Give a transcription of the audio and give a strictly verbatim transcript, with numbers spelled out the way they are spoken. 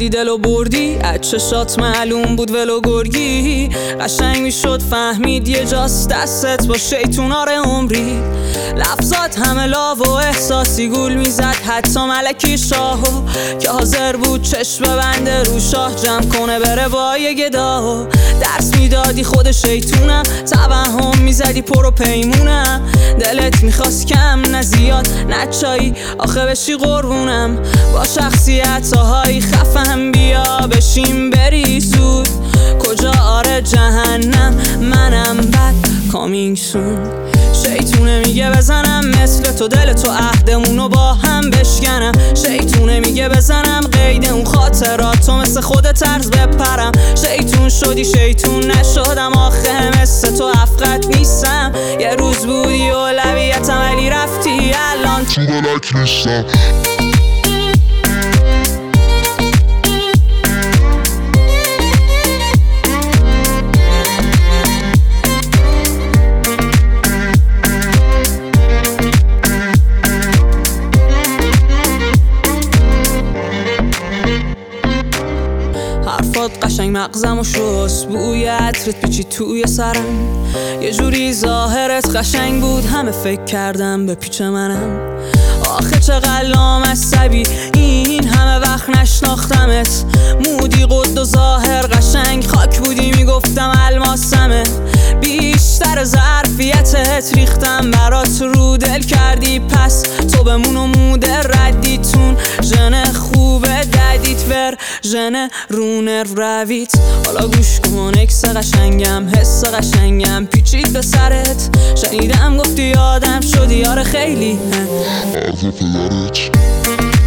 کردی دلو بردی، از چشات معلوم بود ولو گرگی. قشنگ میشد فهمید یه جاست دستت با شیطونار عمری. لفظات همه لاو و احساسی گول میزد، حتی ملکی شاهو که حاضر بود چشم بنده رو شاه جمع کنه بره با یه گدا. درس میدادی خود شیطونم، توهم میزدی پر و پیمونم. دلت میخواست کم نه زیاد نه چایی، آخه بشی قربونم. با شخصیت های خفم بیا بشیم بری زود. کجا آره جهنم منم بد کامینگ سون. شیطونه میگه بزنم مثل تو دل تو عهدمونو با هم بشکنم. شیطونه میگه بزنم قید اون خاطرات تو مثل خود طرز بپرم. شیطون شدی شیطون نشدم، آخه مثل تو افقت نیستم. یه روز بودی اولویتم ولی رفتی الان تو بلک نیستم. حرفات قشنگ مغزم و شست، بوی عطرت پیچید توی سرم. یه جوری ظاهرت قشنگ بود همه فکر کردم به پیچ منم. آخه چقدر لامصبی این همه وقت نشناختمت. مودی قد و ظاهر قشنگ خاک بودی میگفتم الماسمه. بیشتر ظرفیتت ریختم برات رو دل کردی، پس تو بمون و مود ردیتون ژن خوبه ددیت ور ژن رونر رویت. حالا گوش کن اکس قشنگم حس قشنگم پیچید به سرت. شنیدم گفتی آدم شدی آره خیلی حرف پدرت